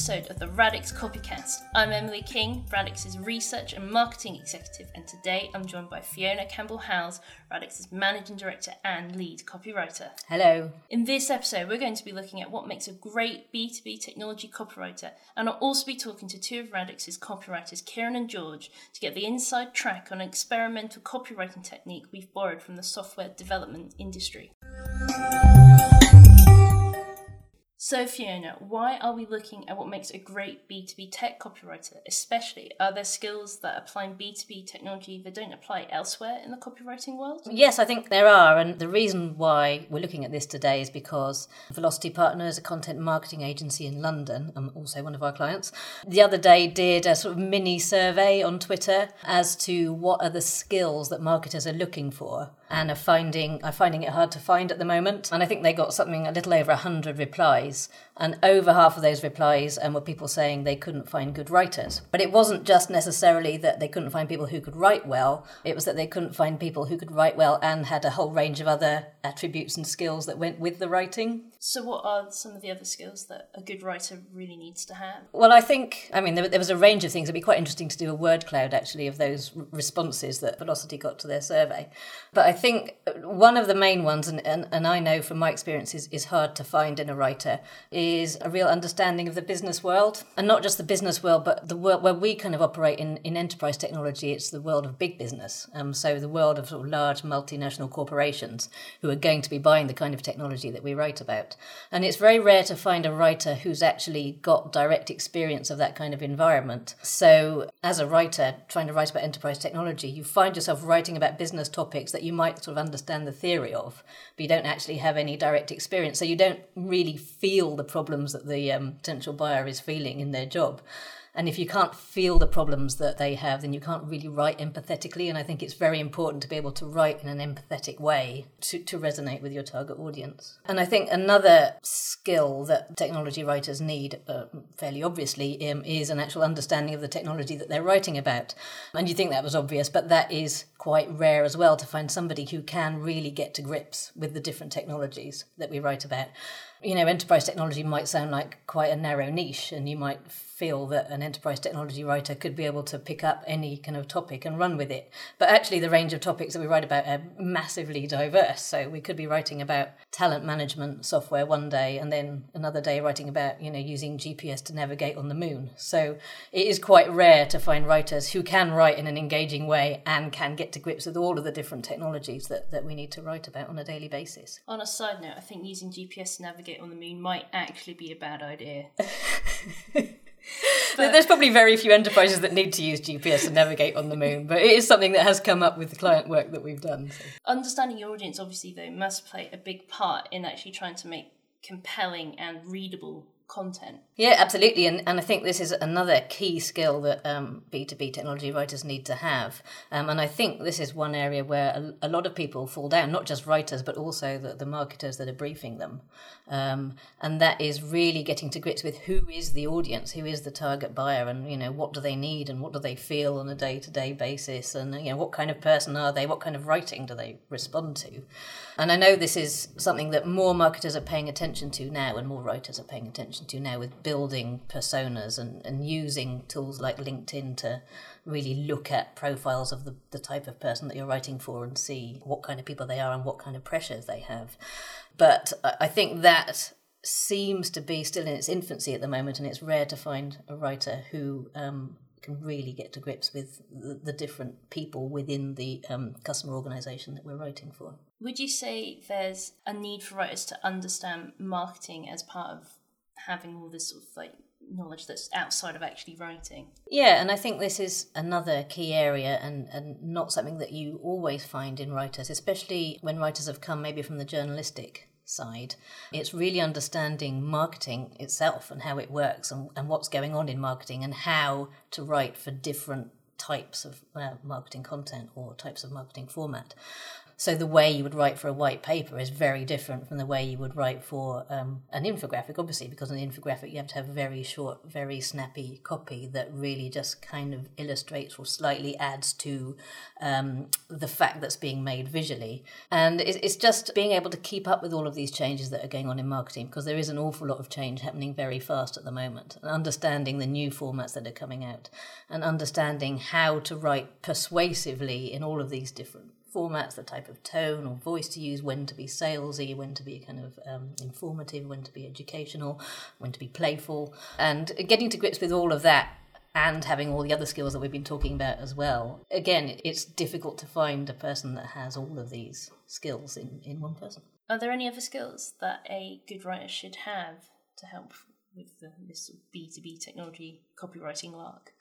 episode of the Radix Copycast. I'm Emily King, Radix's Research and Marketing Executive, and today I'm joined by Fiona Campbell-Howes, Radix's Managing Director and Lead Copywriter. Hello. In this episode, we're going to be looking at what makes a great B2B technology copywriter, and I'll also be talking to two of Radix's copywriters, Kieran and George, to get the inside track on an experimental copywriting technique we've borrowed from the software development industry. So Fiona, why are we looking at what makes a great B2B tech copywriter? Especially, are there skills that apply in B2B technology that don't apply elsewhere in the copywriting world? Yes, I think there are. And the reason why we're looking at this today is because Velocity Partners, a content marketing agency in London, also one of our clients, the other day did a sort of mini survey on Twitter as to what are the skills that marketers are looking for and are finding it hard to find at the moment. And I think they got something a little over 100 replies. And over half of those replies were people saying they couldn't find good writers. But it wasn't just necessarily that they couldn't find people who could write well. It was that they couldn't find people who could write well and had a whole range of other attributes and skills that went with the writing. So what are some of the other skills that a good writer really needs to have? Well, I think, there was a range of things. It'd be quite interesting to do a word cloud, actually, of those responses that Velocity got to their survey. But I think one of the main ones, and I know from my experience is hard to find in a writer, is a real understanding of the business world. And not just the business world, but the world where we kind of operate in enterprise technology. It's the world of big business. So the world of sort of large multinational corporations who are going to be buying the kind of technology that we write about. And it's very rare to find a writer who's actually got direct experience of that kind of environment. So as a writer trying to write about enterprise technology, you find yourself writing about business topics that you might sort of understand the theory of, but you don't actually have any direct experience. So you don't really feel the problems that the potential buyer is feeling in their job. And if you can't feel the problems that they have, then you can't really write empathetically. And I think it's very important to be able to write in an empathetic way to resonate with your target audience. And I think another skill that technology writers need, fairly obviously, is an actual understanding of the technology that they're writing about. And you think that was obvious, but that is quite rare as well, to find somebody who can really get to grips with the different technologies that we write about. Enterprise technology might sound like quite a narrow niche, and you might feel that an enterprise technology writer could be able to pick up any kind of topic and run with it. But actually, the range of topics that we write about are massively diverse. So we could be writing about talent management software one day, and then another day writing about, using GPS to navigate on the moon. So it is quite rare to find writers who can write in an engaging way and can get to grips with all of the different technologies that we need to write about on a daily basis. On a side note, I think using GPS to navigate on the moon might actually be a bad idea. There's probably very few enterprises that need to use GPS to navigate on the moon, but it is something that has come up with the client work that we've done. So. Understanding your audience, obviously, though, must play a big part in actually trying to make compelling and readable content. Yeah, absolutely. And I think this is another key skill that B2B technology writers need to have. And I think this is one area where a lot of people fall down, not just writers, but also the marketers that are briefing them. And that is really getting to grips with who is the audience, who is the target buyer, and, what do they need and what do they feel on a day-to-day basis, and, what kind of person are they, what kind of writing do they respond to. And I know this is something that more marketers are paying attention to now, and more writers are paying attention to now, with building personas and using tools like LinkedIn to really look at profiles of the type of person that you're writing for and see what kind of people they are and what kind of pressures they have. But I think that seems to be still in its infancy at the moment, and it's rare to find a writer who can really get to grips with the different people within the customer organisation that we're writing for. Would you say there's a need for writers to understand marketing as part of having all this sort of knowledge that's outside of actually writing? Yeah, and I think this is another key area, and not something that you always find in writers, especially when writers have come maybe from the journalistic side. It's really understanding marketing itself and how it works, and what's going on in marketing, and how to write for different types of marketing content or types of marketing format. So the way you would write for a white paper is very different from the way you would write for an infographic, obviously, because in an infographic you have to have very short, very snappy copy that really just kind of illustrates or slightly adds to the fact that's being made visually. And it's just being able to keep up with all of these changes that are going on in marketing, because there is an awful lot of change happening very fast at the moment, and understanding the new formats that are coming out, and understanding how to write persuasively in all of these different formats, the type of tone or voice to use, when to be salesy, when to be kind of informative, when to be educational, when to be playful, and getting to grips with all of that and having all the other skills that we've been talking about as well. Again, it's difficult to find a person that has all of these skills in one person. Are there any other skills that a good writer should have to help with this sort of B2B technology copywriting lark?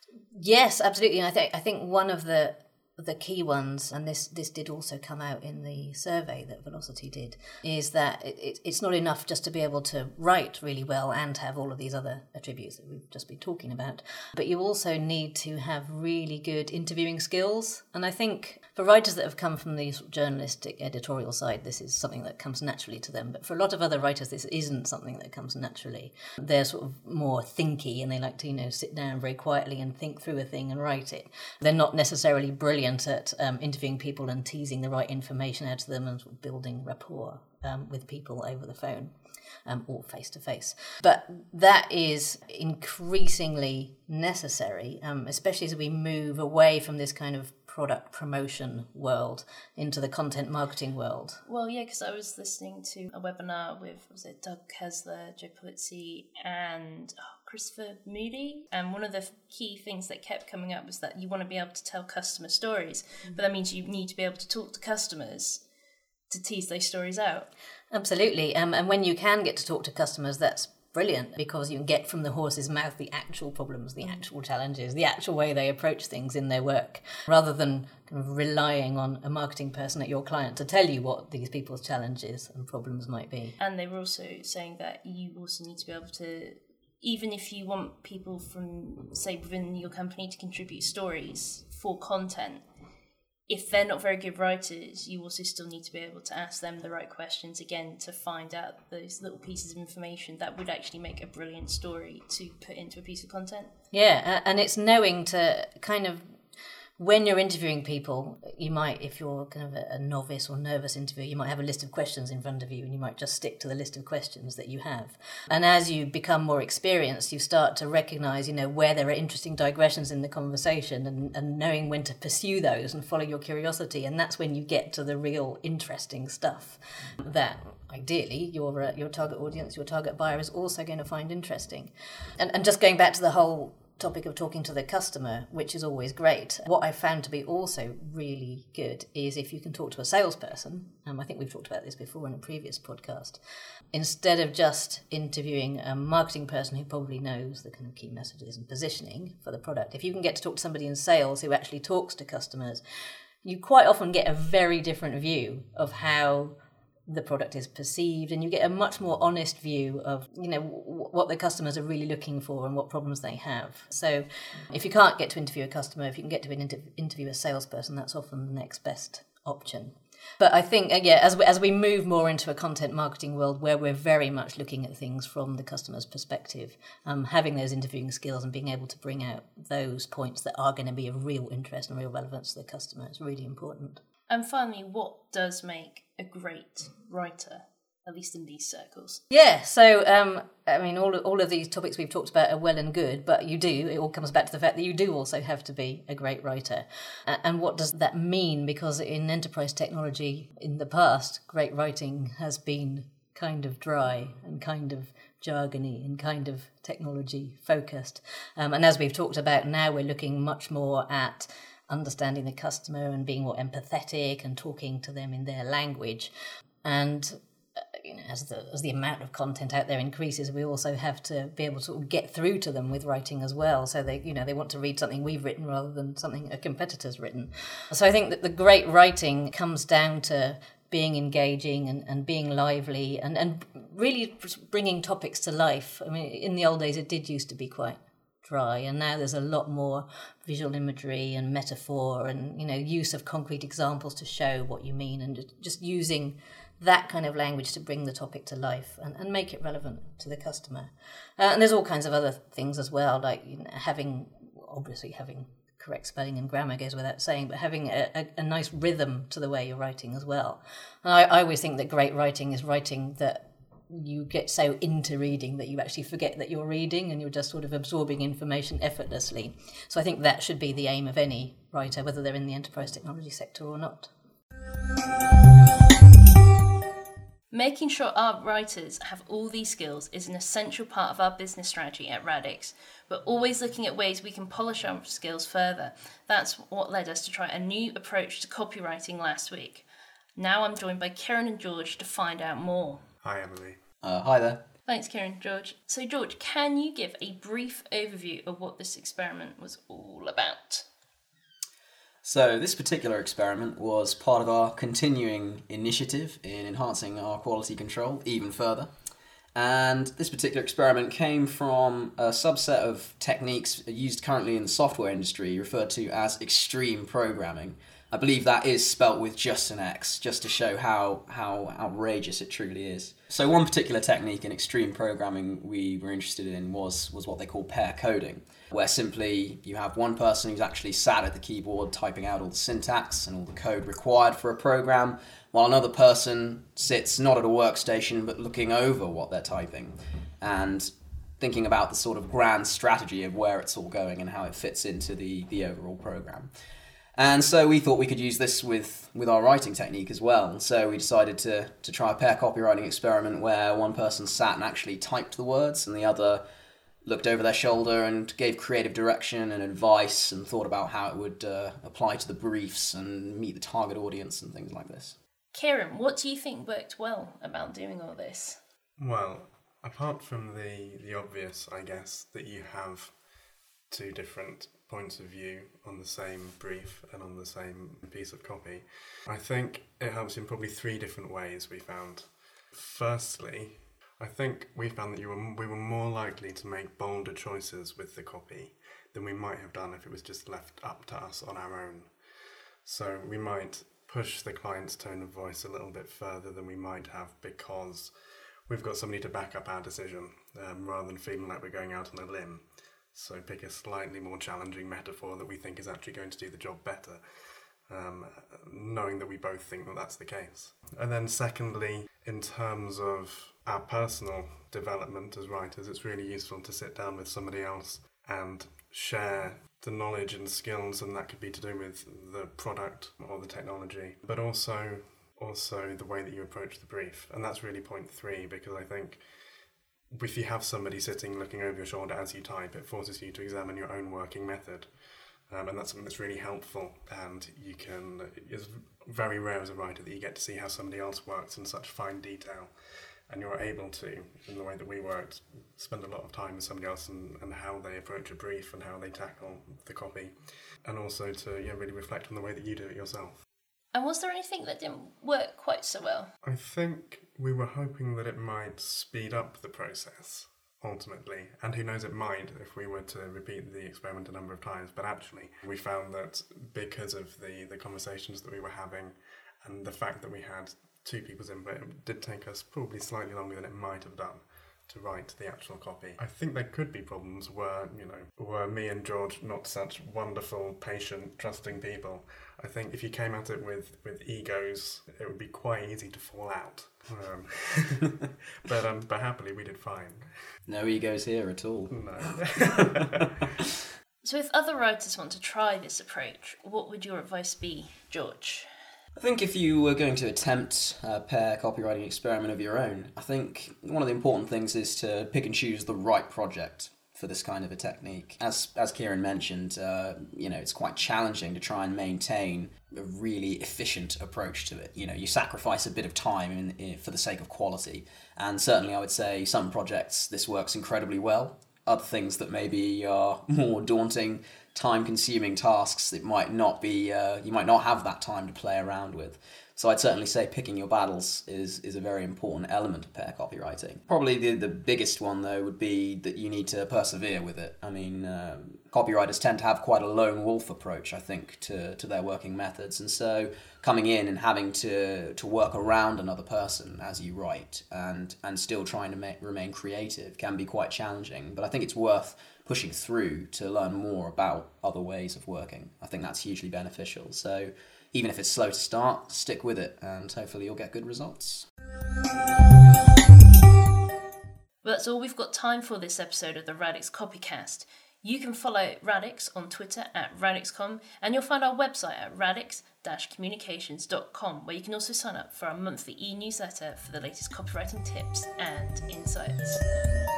Yes, absolutely. And I think one of the key ones, and this did also come out in the survey that Velocity did, is that it's not enough just to be able to write really well and have all of these other attributes that we've just been talking about, but you also need to have really good interviewing skills. And I think for writers that have come from the sort of journalistic editorial side, this is something that comes naturally to them, but for a lot of other writers this isn't something that comes naturally. They're sort of more thinky, and they like to sit down very quietly and think through a thing and write it. They're not necessarily brilliant at interviewing people and teasing the right information out of them and sort of building rapport with people over the phone or face-to-face. But that is increasingly necessary, especially as we move away from this kind of product promotion world into the content marketing world. Well, yeah, because I was listening to a webinar with, Doug Kessler, Joe Pulizzi, and Christopher Moody, and one of the key things that kept coming up was that you want to be able to tell customer stories, but that means you need to be able to talk to customers to tease those stories out. Absolutely, and when you can get to talk to customers, that's brilliant, because you can get from the horse's mouth the actual problems, the actual challenges, the actual way they approach things in their work, rather than kind of relying on a marketing person at your client to tell you what these people's challenges and problems might be. And they were also saying that you also need to be able to, even if you want people from, say, within your company to contribute stories for content, if they're not very good writers, you also still need to be able to ask them the right questions, again, to find out those little pieces of information that would actually make a brilliant story to put into a piece of content. Yeah, and it's knowing to kind of, when you're interviewing people, you might, if you're kind of a novice or nervous interviewer, you might have a list of questions in front of you, and you might just stick to the list of questions that you have. And as you become more experienced, you start to recognise, where there are interesting digressions in the conversation, and knowing when to pursue those and follow your curiosity. And that's when you get to the real interesting stuff that ideally your target audience, your target buyer is also going to find interesting. And just going back to the whole topic of talking to the customer, which is always great. What I found to be also really good is if you can talk to a salesperson, I think we've talked about this before in a previous podcast, instead of just interviewing a marketing person who probably knows the kind of key messages and positioning for the product. If you can get to talk to somebody in sales who actually talks to customers, you quite often get a very different view of how the product is perceived, and you get a much more honest view of what the customers are really looking for and what problems they have. So if you can't get to interview a customer, if you can get to interview a salesperson, that's often the next best option. But I think, as we move more into a content marketing world where we're very much looking at things from the customer's perspective, having those interviewing skills and being able to bring out those points that are going to be of real interest and real relevance to the customer is really important. And finally, what does make a great writer, at least in these circles? Yeah, so all of these topics we've talked about are well and good, but it all comes back to the fact that you do also have to be a great writer. And what does that mean? Because in enterprise technology in the past, great writing has been kind of dry and kind of jargony and kind of technology focused. And as we've talked about, now we're looking much more at understanding the customer and being more empathetic and talking to them in their language. And as the amount of content out there increases, we also have to be able to get through to them with writing as well. So they want to read something we've written rather than something a competitor's written. So I think that the great writing comes down to being engaging and being lively and really bringing topics to life. I mean, in the old days, it did used to be quite dry, and now there's a lot more visual imagery and metaphor and use of concrete examples to show what you mean, and just using that kind of language to bring the topic to life and make it relevant to the customer. And there's all kinds of other things as well, like having correct spelling and grammar goes without saying, but having a nice rhythm to the way you're writing as well. And I always think that great writing is writing that you get so into reading that you actually forget that you're reading and you're just sort of absorbing information effortlessly. So I think that should be the aim of any writer, whether they're in the enterprise technology sector or not. Making sure our writers have all these skills is an essential part of our business strategy at Radix. We're always looking at ways we can polish our skills further. That's what led us to try a new approach to copywriting last week. Now I'm joined by Kieran and George to find out more. Hi, Emily. Hi there. Thanks, Kieran. George. So, George, can you give a brief overview of what this experiment was all about? So this particular experiment was part of our continuing initiative in enhancing our quality control even further. And this particular experiment came from a subset of techniques used currently in the software industry referred to as extreme programming. I believe that is spelt with just an X, just to show how outrageous it truly is. So one particular technique in extreme programming we were interested in was what they call pair coding, where simply you have one person who's actually sat at the keyboard typing out all the syntax and all the code required for a program, while another person sits not at a workstation but looking over what they're typing and thinking about the sort of grand strategy of where it's all going and how it fits into the overall program. And so we thought we could use this with our writing technique as well. So we decided to try a pair copywriting experiment where one person sat and actually typed the words and the other looked over their shoulder and gave creative direction and advice and thought about how it would apply to the briefs and meet the target audience and things like this. Kieran, what do you think worked well about doing all this? Well, apart from the obvious, I guess, that you have two different points of view on the same brief and on the same piece of copy, I think it helps in probably three different ways we found. Firstly, I think we found that we were more likely to make bolder choices with the copy than we might have done if it was just left up to us on our own. So we might push the client's tone of voice a little bit further than we might have because we've got somebody to back up our decision rather than feeling like we're going out on a limb. So pick a slightly more challenging metaphor that we think is actually going to do the job better, knowing that we both think that that's the case. And then secondly, in terms of our personal development as writers, it's really useful to sit down with somebody else and share the knowledge and skills, and that could be to do with the product or the technology, but also the way that you approach the brief. And that's really point three, because I think if you have somebody sitting looking over your shoulder as you type, it forces you to examine your own working method. And that's something that's really helpful. And it's very rare as a writer that you get to see how somebody else works in such fine detail. And you're able to, in the way that we worked, spend a lot of time with somebody else and how they approach a brief and how they tackle the copy. And also to really reflect on the way that you do it yourself. And was there anything that didn't work quite so well? I think we were hoping that it might speed up the process, ultimately. And who knows, it might if we were to repeat the experiment a number of times. But actually, we found that because of the conversations that we were having and the fact that we had two people's input, it did take us probably slightly longer than it might have done to write the actual copy. I think there could be problems were me and George not such wonderful, patient, trusting people. I think if you came at it with egos, it would be quite easy to fall out. But happily, we did fine. No egos here at all. No. So if other writers want to try this approach, what would your advice be, George? I think if you were going to attempt a pair copywriting experiment of your own, I think one of the important things is to pick and choose the right project for this kind of a technique. As Kieran mentioned, it's quite challenging to try and maintain a really efficient approach to it. You sacrifice a bit of time for the sake of quality. And certainly I would say some projects this works incredibly well. Other things that maybe are more daunting, time-consuming tasks that might not be, you might not have that time to play around with. So I'd certainly say picking your battles is a very important element of pair copywriting. Probably the biggest one, though, would be that you need to persevere with it. I mean, copywriters tend to have quite a lone wolf approach, I think, to their working methods. And so coming in and having to work around another person as you write and still trying to remain creative can be quite challenging. But I think it's worth pushing through to learn more about other ways of working. I think that's hugely beneficial. So even if it's slow to start, stick with it and hopefully you'll get good results. Well, that's all we've got time for this episode of the Radix Copycast. You can follow Radix on Twitter at RadixCom, and you'll find our website at radix-communications.com, where you can also sign up for our monthly e-newsletter for the latest copywriting tips and insights.